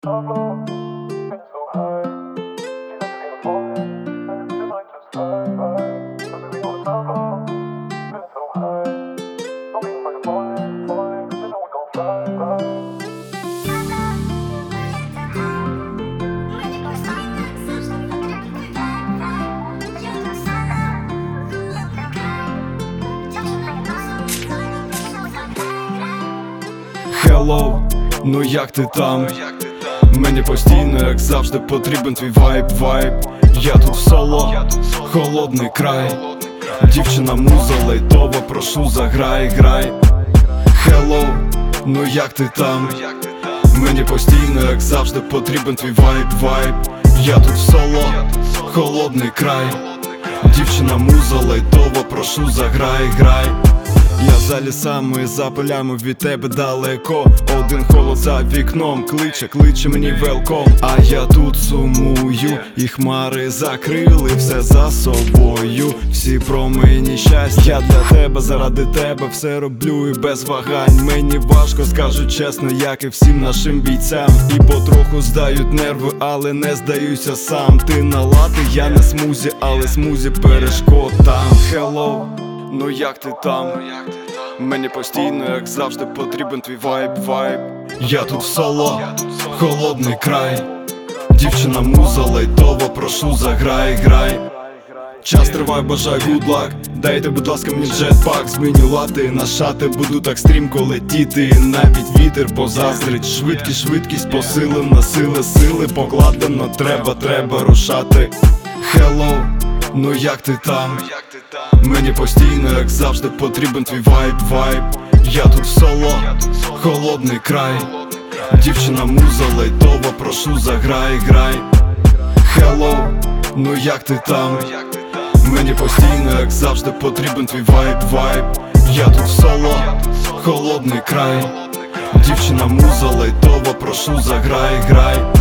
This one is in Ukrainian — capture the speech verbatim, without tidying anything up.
Hello, ну як ти там? Мені постійно, як завжди, потрібен твій вайб, вайб. Я тут в соло, холодний край. Дівчина муза лайтова, прошу заграй, грай. Hello, ну як ти там? Мені постійно, як завжди, потрібен твій вайб, вайб. Я тут в соло, холодний край. Дівчина муза лайтова, прошу заграй, грай. Я за лісами, за полями, від тебе далеко. Один холод за вікном, кличе, кличе мені велком. А я тут сумую, і хмари закрили все за собою. Всі промені щастя, я для тебе, заради тебе все роблю і без вагань. Мені важко, скажу чесно, як і всім нашим бійцям. І потроху здають нерви, але не здаюся сам. Ти на лати, я на смузі, але смузі перешкод там. Hello, ну як ти там? Мені постійно, як завжди, потрібен твій вайб, вайб. Я тут в соло, холодний край. Дівчина муза лайтова, прошу заграй, грай. Час триває, бажаю good luck. Дайте, будь ласка, мені джетпак. Зміню лати на шати, буду так стрімко летіти. Навіть вітер позаздрить. Швидкість, швидкість посилена, сили, сили покладено. Треба, треба рушати. Hello, ну як ти там? Мені постійно, як завжди, потрібен твій вайб, вайб. Я тут в соло, холодний край. Дівчина муза лайтова, прошу заграй, грай. Hello, ну як ти там? Мені постійно, як завжди, потрібен твій вайб, вайб. Я тут в соло, холодний край. Дівчина муза лайтова, прошу заграй, грай.